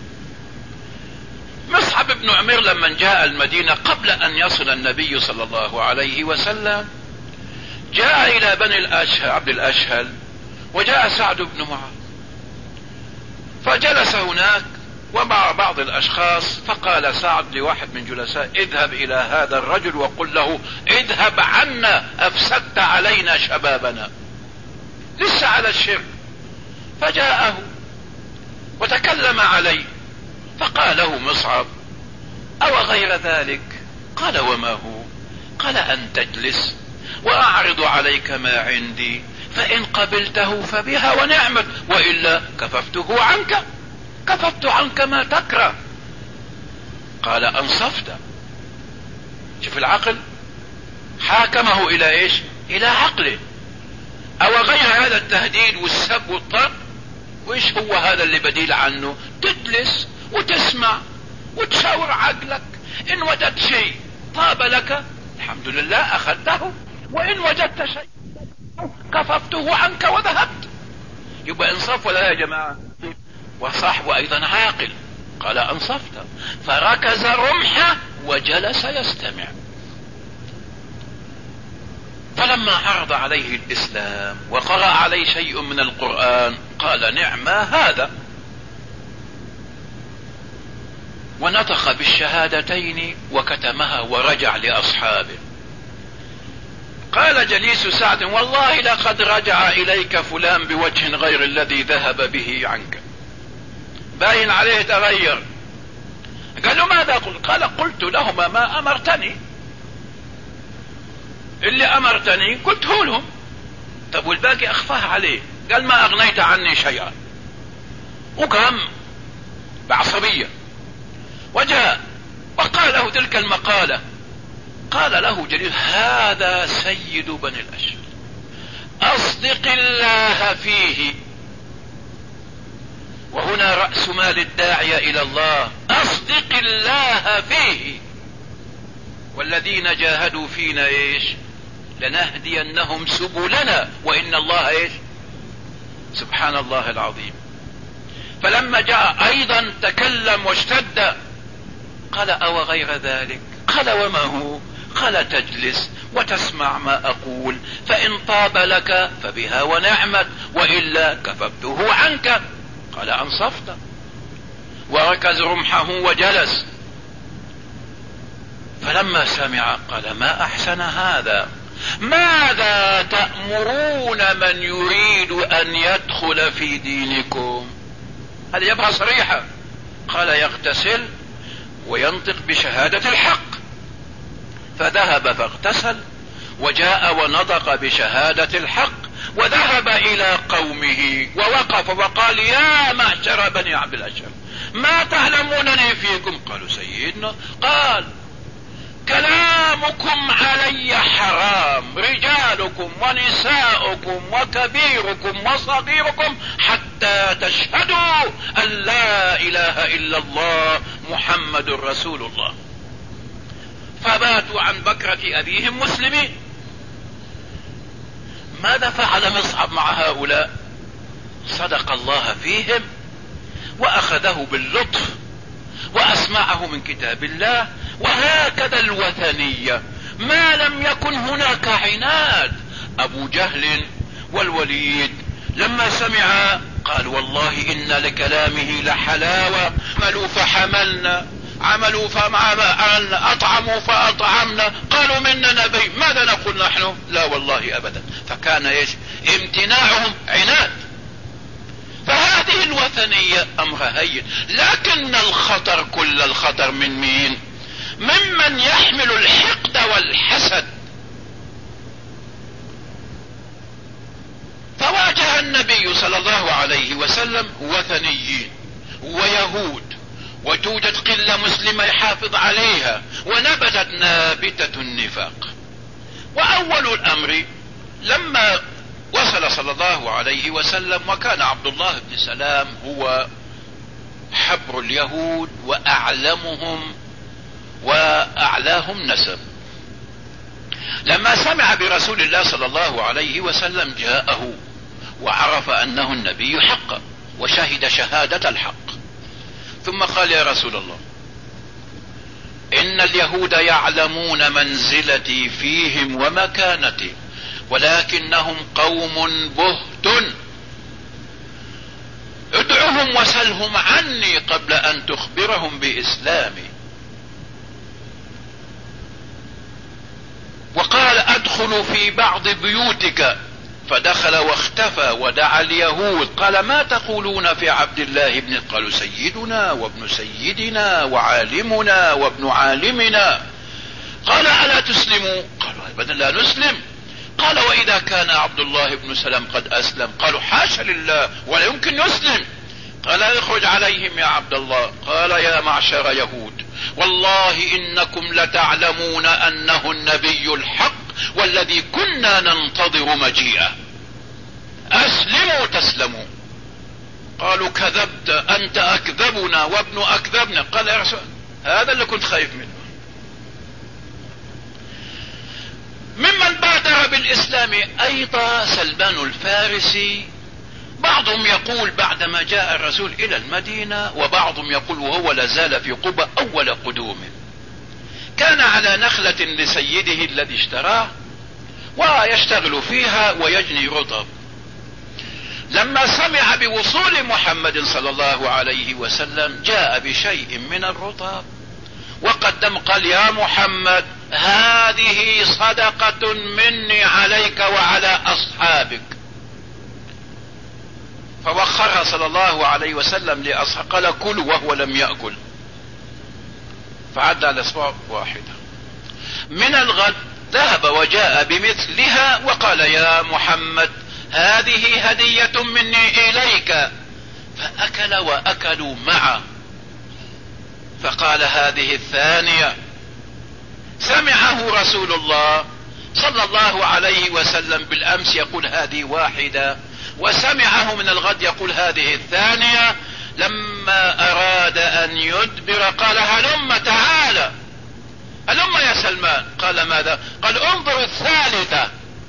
مصعب بن عمير لما جاء المدينة قبل ان يصل النبي صلى الله عليه وسلم، جاء الى بني الاشهل عبد الاشهل، وجاء سعد بن معاذ، فجلس هناك ومع بعض الاشخاص، فقال سعد لواحد من جلساء اذهب الى هذا الرجل وقل له اذهب عنا، افسدت علينا شبابنا، لسه على الشرك. فجاءه وتكلم عليه، فقال له مصعب او غير ذلك؟ قال وما هو؟ قال ان تجلس واعرض عليك ما عندي، فان قبلته فبها ونعمت، والا كففته عنك، كففت عنك ما تكره. قال انصفت. شوف العقل، حاكمه الى ايش؟ الى عقله. او غير هذا التهديد والسب والضرب، وايش هو هذا اللي بديل عنه؟ تجلس وتسمع وتشاور عقلك، ان وجدت شيء طاب لك الحمد لله اخذته، وان وجدت شيء كففته عنك وذهبت. يبقى انصاف ولا يا جماعة؟ وصاحب ايضا عاقل. قال انصفت، فركز رمحه وجلس يستمع. فلما عرض عليه الاسلام وقرأ عليه شيء من القرآن قال نعم هذا، ونطق بالشهادتين وكتمها ورجع لاصحابه. قال جليس سعد والله لقد رجع اليك فلان بوجه غير الذي ذهب به عنك، باين عليه تغير. قال له ماذا قلت؟ قال قلت لهما ما امرتني، اللي امرتني قلته لهم. طب والباقي اخفاه عليه. قال ما اغنيت عني شيئا، وقام بعصبية وجاء وقال له تلك المقالة. قال له جليل: هذا سيد بني الأشهر، أصدق الله فيه. وهنا رأس مال الداعية إلى الله: أصدق الله فيه، والذين جاهدوا فينا إيش؟ لنهدينهم سبلنا وإن الله إيش؟ سبحان الله العظيم. فلما جاء أيضا تكلم واشتد، قال: أو غير ذلك؟ قال: وما هو؟ قال: تجلس وتسمع ما أقول، فإن طاب لك فبها ونعمت، وإلا كففته عنك. قال: أنصفت. وركز رمحه وجلس. فلما سمع قال: ما أحسن هذا، ماذا تأمرون من يريد أن يدخل في دينكم؟ هذه يبقى صريحة. قال: يغتسل وينطق بشهادة الحق. فذهب فاغتسل وجاء ونطق بشهادة الحق، وذهب إلى قومه ووقف وقال: يا معشر بني عبد الأشهر، ما تعلمونني فيكم؟ قالوا: سيدنا. قال: كلامكم علي حرام، رجالكم ونساؤكم وكبيركم وصغيركم، حتى تشهدوا أن لا إله إلا الله محمد رسول الله. فباتوا عن بكرة أبيهم مسلمين. ماذا فعل مصعب مع هؤلاء؟ صدق الله فيهم وأخذه باللطف وأسمعه من كتاب الله. وهكذا الوثنية، ما لم يكن هناك عناد. أبو جهل والوليد لما سمع قال: والله إن لكلامه لحلاوة، عملوا فحملنا، عملوا فمعنا، أطعموا فأطعمنا، قالوا منا نبي، ماذا نقول نحن؟ لا والله أبدا. فكان إيش؟ امتناعهم عناد. فهذه الوثنية أمر هين، لكن الخطر كل الخطر من مين؟ ممن يحمل الحقد والحسد. فواجه النبي صلى الله عليه وسلم وثنيين ويهود، وتوجد قلة مسلمة يحافظ عليها، ونبتت نابتة النفاق. وأول الأمر لما وصل صلى الله عليه وسلم، وكان عبد الله بن سلام هو حبر اليهود وأعلمهم وأعلاهم نسب، لما سمع برسول الله صلى الله عليه وسلم جاءه وعرف أنه النبي حقا وشهد شهادة الحق، ثم قال: يا رسول الله، إن اليهود يعلمون منزلتي فيهم ومكانتي، ولكنهم قوم بهت، ادعهم وسلهم عني قبل أن تخبرهم بإسلامي. وقال: أدخل في بعض بيوتك، فدخل واختفى ودعا اليهود. قال: ما تقولون في عبد الله بن؟ قالوا: سيدنا وابن سيدنا وعالمنا وابن عالمنا. قال: ألا تسلموا؟ قالوا: أبدا لا نسلم. قال: وإذا كان عبد الله بن سلام قد أسلم؟ قالوا: حاشا لله، ولا يمكن يسلم. قال: اخرج عليهم يا عبد الله. قال: يا معشر يهود، والله إنكم لتعلمون أنه النبي الحق والذي كنا ننتظر مجيئه، أسلموا تسلموا. قالوا: كذبت، أنت أكذبنا وابن أكذبنا. قال: يا رسول، هذا اللي كنت خايف منه. ممن بادر بالإسلام أيضا سلمان الفارسي. بعضهم يقول بعدما جاء الرسول إلى المدينة، وبعضهم يقول وهو لازال في قبة أول قدومه. كان على نخلة لسيده الذي اشتراه ويشتغل فيها ويجني رطب. لما سمع بوصول محمد صلى الله عليه وسلم جاء بشيء من الرطب وقدم، قال: يا محمد، هذه صدقة مني عليك وعلى أصحابك. فوخرها صلى الله عليه وسلم لأصحابه، قال: كلوا، وهو لم يأكل. فعد على أصبع واحدة. من الغد ذهب وجاء بمثلها وقال: يا محمد، هذه هدية مني إليك. فأكل وأكلوا معه. فقال قال هذه الثانية. سمعه رسول الله صلى الله عليه وسلم بالأمس يقول هذه واحدة، وسمعه من الغد يقول هذه الثانية. لما أراد أن يدبر قال هلم تعالى، هلم يا سلمان. قال ماذا؟ قال انظر الثالثة.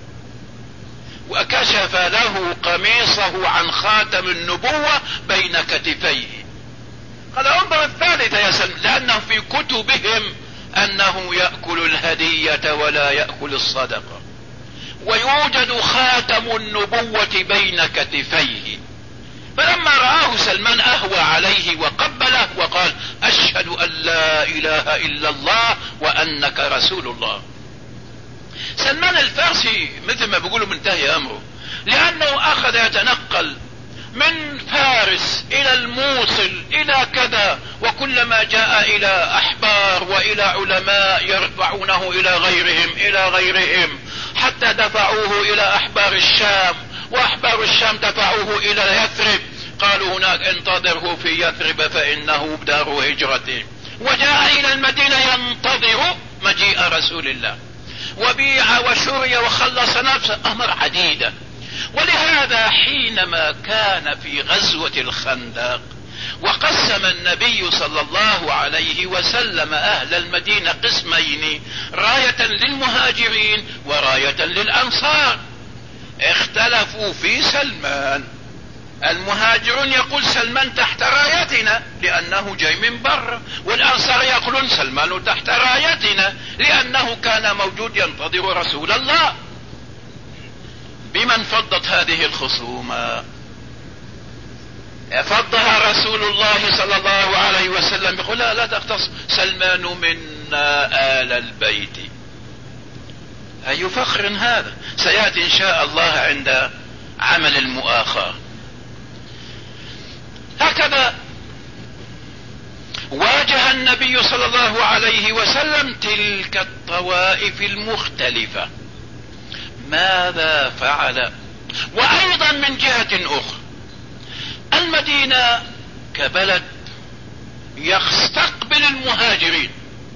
وكشف له قميصه عن خاتم النبوة بين كتفيه. قال انظر الثالثة يا سلمان، لأنه في كتبهم أنه يأكل الهدية ولا يأكل الصدقة، ويوجد خاتم النبوة بين كتفيه. فلما رآه سلمان أهوى عليه وقبله وقال أشهد أن لا إله إلا الله وأنك رسول الله. سلمان الفارسي مثل ما بيقولوا منتهي أمره، لأنه أخذ يتنقل من فارس إلى الموصل إلى كذا، وكلما جاء إلى أحبار وإلى علماء يرفعونه إلى غيرهم إلى غيرهم حتى دفعوه إلى أحبار الشام، وأحبار الشام دفعوه إلى يثرب، قالوا هناك انتظره في يثرب فإنه دار هجرته، وجاء إلى المدينة ينتظر مجيء رسول الله، وبيع وشري وخلص نفسه أمر عديدة. ولهذا حينما كان في غزوة الخندق وقسم النبي صلى الله عليه وسلم أهل المدينة قسمين، راية للمهاجرين وراية للأنصار، اختلفوا في سلمان. المهاجرون يقول سلمان تحت رايتنا لأنه جاي من بر، والأنصار يقولون سلمان تحت رايتنا لأنه كان موجود ينتظر رسول الله. بمن فضت هذه الخصومة؟ فضها رسول الله صلى الله عليه وسلم يقول لا لا تختص سلمان منا آل البيت. أي فخر هذا؟ سيأتي إن شاء الله عند عمل المؤاخاة. هكذا واجه النبي صلى الله عليه وسلم تلك الطوائف المختلفة. ماذا فعل؟ وأيضا من جهة أخرى، المدينة كبلد يستقبل المهاجرين،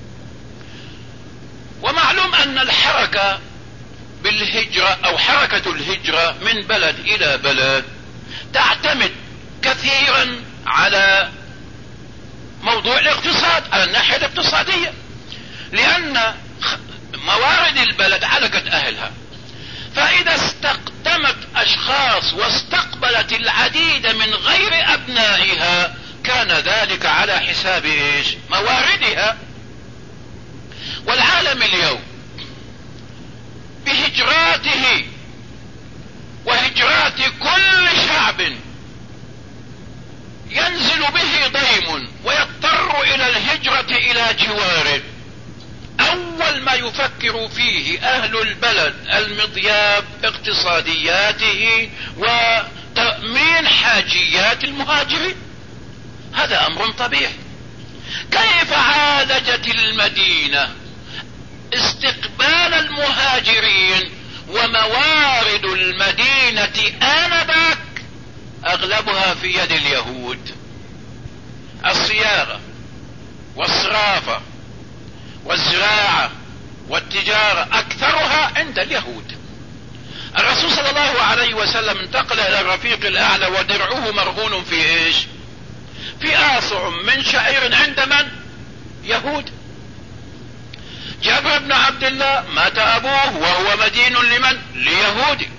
ومعلوم أن الحركة بالهجرة أو حركة الهجرة من بلد إلى بلد تعتمد كثيرا على موضوع الاقتصاد، على الناحية الاقتصادية، لأن موارد البلد علقت أهلها، فإذا استقدمت أشخاص واستقبلت العديد من غير أبنائها كان ذلك على حساب إيش؟ مواردها. والعالم اليوم بهجراته وهجرات كل شعب ينزل به ضيم ويضطر إلى الهجرة إلى جواره، أول ما يفكر فيه أهل البلد المضياب اقتصادياته وتأمين حاجيات المهاجرين. هذا أمر طبيعي. كيف عالجت المدينة استقبال المهاجرين وموارد المدينة آنذاك أغلبها في يد اليهود؟ الصياغة والصرافة والزراعة والتجارة أكثرها عند اليهود. الرسول صلى الله عليه وسلم انتقل إلى الرفيق الأعلى ودرعه مرهون في إيش؟ في آصع من شعير عند من؟ يهود. جابر بن عبد الله مات أبوه وهو مدين لمن؟ ليهودي.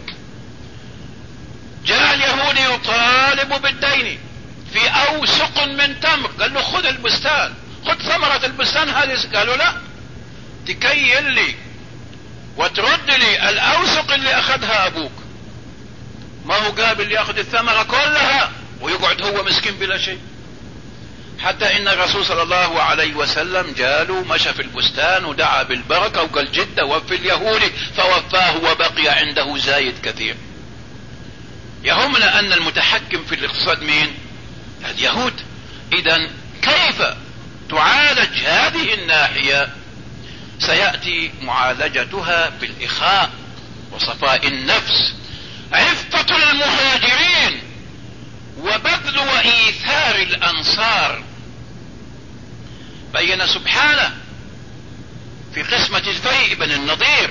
جاء اليهودي يطالب بالدين في أوسق من تمر، قال له خذ البستان، خذ ثمرة البستان هذه. قالوا لا، تكيل لي وترد لي الأوسق اللي أخذها أبوك. ما هو قابل يأخذ الثمرة كلها ويقعد هو مسكين بلا شيء. حتى إن الرسول صلى الله عليه وسلم جاله مشى في البستان ودعا بالبركة وقال جد وفي اليهودي، فوفاه وبقي عنده زايد كثير. يهمنا أن المتحكم في الاقتصاد مين؟ اليهود. إذن كيف تعالج هذه الناحية؟ سيأتي معالجتها بالإخاء وصفاء النفس، عفة المهاجرين وبذل وإيثار الأنصار. بين سبحانه في قسمة الفيء بن النضير: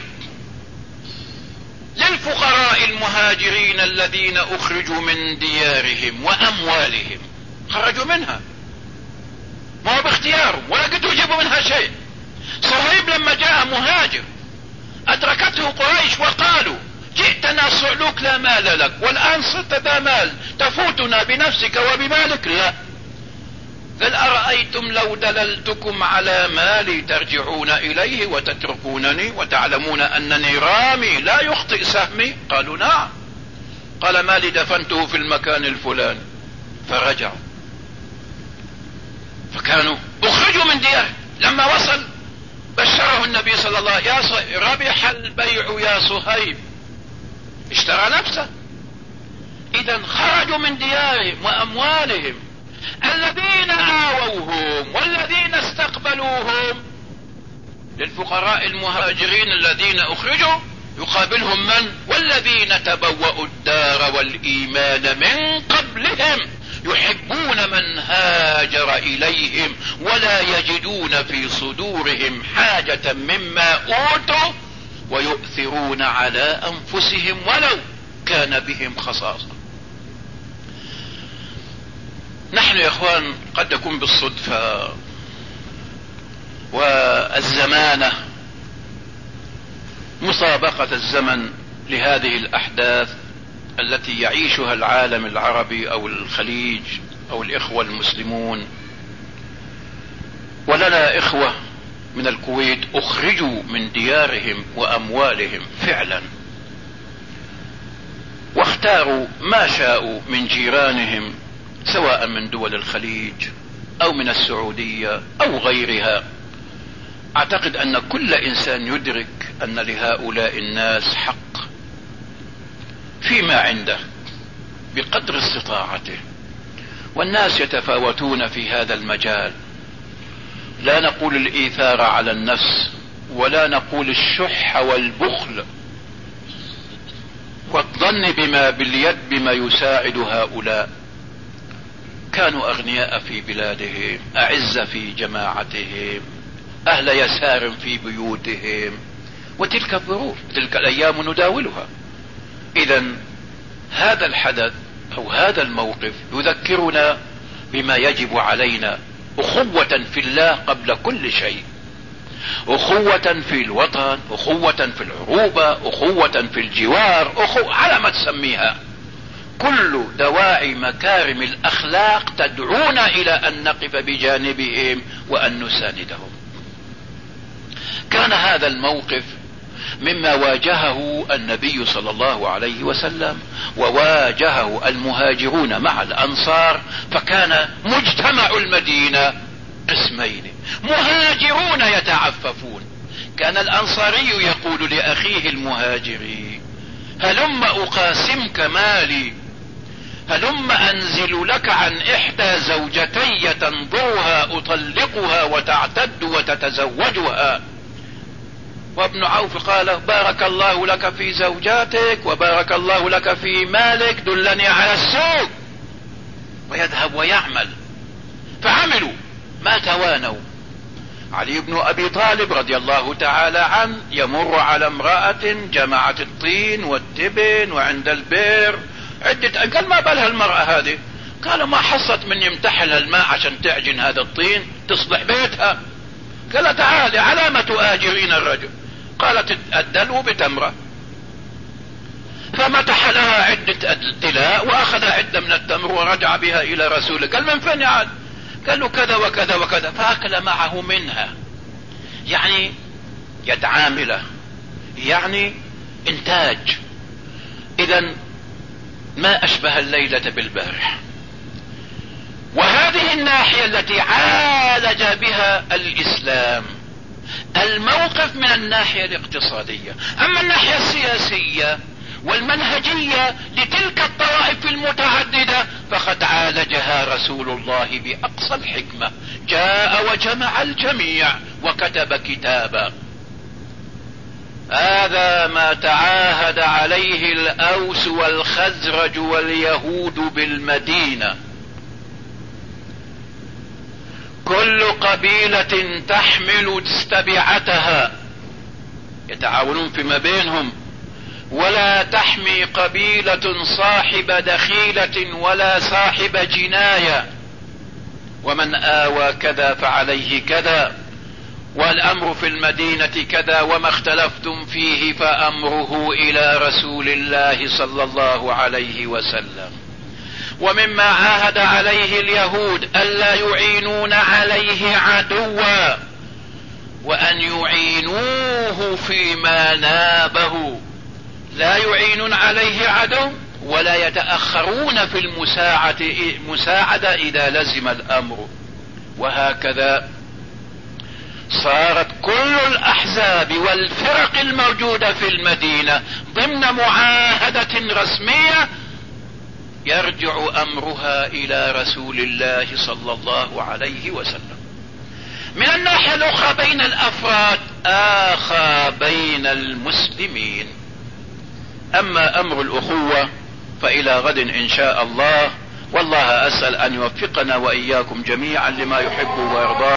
للفقراء المهاجرين الذين اخرجوا من ديارهم واموالهم. خرجوا منها، ما هو باختيارهم ولا قدروا يجيبوا منها شيء. صهيب لما جاء مهاجر ادركته قريش وقالوا: جئتنا صعلوك لا مال لك، والان صرت ذا مال تفوتنا بنفسك وبمالك. لا، قال: أرأيتم لو دللتكم على مالي ترجعون إليه وتتركونني وتعلمون أنني رامي لا يخطئ سهمي؟ قالوا: نعم. قال: مالي دفنته في المكان الفلاني. فرجعوا، فكانوا اخرجوا من دياره. لما وصل بشره النبي صلى الله عليه وسلم: يا ربح البيع يا صهيب، اشترى نفسه. إذا خرجوا من ديارهم وأموالهم. الذين آووهم والذين استقبلوهم للفقراء المهاجرين الذين اخرجوا يقابلهم من؟ والذين تبوأوا الدار والإيمان من قبلهم يحبون من هاجر إليهم ولا يجدون في صدورهم حاجة مما أوتوا ويؤثرون على أنفسهم ولو كان بهم خصاصة. نحن يا اخوان قد نكون بالصدفة والزمانة مسابقة الزمن لهذه الأحداث التي يعيشها العالم العربي أو الخليج أو الإخوة المسلمون. ولنا إخوة من الكويت أخرجوا من ديارهم وأموالهم فعلا، واختاروا ما شاءوا من جيرانهم سواء من دول الخليج أو من السعودية أو غيرها. أعتقد أن كل إنسان يدرك أن لهؤلاء الناس حق فيما عنده بقدر استطاعته، والناس يتفاوتون في هذا المجال. لا نقول الإيثار على النفس، ولا نقول الشح والبخل والظن بما باليد بما يساعد هؤلاء. كانوا أغنياء في بلادهم، أعز في جماعتهم، أهل يسار في بيوتهم، وتلك الظروف، تلك الأيام نداولها. إذا هذا الحدث أو هذا الموقف يذكرنا بما يجب علينا: أخوة في الله قبل كل شيء، أخوة في الوطن، أخوة في العروبة، أخوة في الجوار، أخوة على ما تسميها. كل دواعي مكارم الأخلاق تدعونا إلى أن نقف بجانبهم وأن نساندهم. كان هذا الموقف مما واجهه النبي صلى الله عليه وسلم وواجهه المهاجرون مع الأنصار، فكان مجتمع المدينة قسمين: مهاجرون يتعففون. كان الأنصاري يقول لأخيه المهاجري: هلم أقاسمك مالي، هلم أنزل لك عن إحدى زوجتي تنظرها أطلقها وتعتد وتتزوجها. وابن عوف قال: بارك الله لك في زوجاتك وبارك الله لك في مالك، دلني على السوق. ويذهب ويعمل. فعملوا ما توانوا. علي بن أبي طالب رضي الله تعالى عنه يمر على امرأة جمعت الطين والتبن وعند البئر عدة. قال: ما بالها المرأة هذه؟ قال: ما حصت من يمتحلها الماء عشان تعجن هذا الطين تصلح بيتها. قال: تعالي، على ما تؤاجرين الرجل؟ قالت: الدلو بتمرة. فمتح لها عدة تلاء وأخذ عدة من التمر ورجع بها إلى رسوله. قال: من فين يعد؟ قال له: كذا وكذا وكذا. فأكل معه منها، يعني يد عاملة، يعني إنتاج. إذن ما أشبه الليلة بالبارح. وهذه الناحية التي عالج بها الإسلام الموقف من الناحية الاقتصادية. أما الناحية السياسية والمنهجية لتلك الطوائف المتعددة فقد عالجها رسول الله بأقصى الحكمة. جاء وجمع الجميع وكتب كتابا: هذا ما تعاهد عليه الأوس والخزرج واليهود بالمدينة، كل قبيلة تحمل تبعتها، يتعاونون فيما بينهم، ولا تحمي قبيلة صاحب دخيلة ولا صاحب جناية، ومن آوى كذا فعليه كذا، والأمر في المدينة كذا، وما اختلفتم فيه فأمره إلى رسول الله صلى الله عليه وسلم. ومما عاهد عليه اليهود ألا يعينون عليه عدوا، وأن يعينوه فيما نابه، لا يعينون عليه عدو ولا يتأخرون في المساعدة إذا لزم الأمر. وهكذا صارت كل الأحزاب والفرق الموجودة في المدينة ضمن معاهدة رسمية يرجع أمرها إلى رسول الله صلى الله عليه وسلم. من الناحية الأخرى بين الأفراد آخى بين المسلمين. أما أمر الأخوة فإلى غد إن شاء الله، والله أسأل أن يوفقنا وإياكم جميعا لما يحب ويرضاه.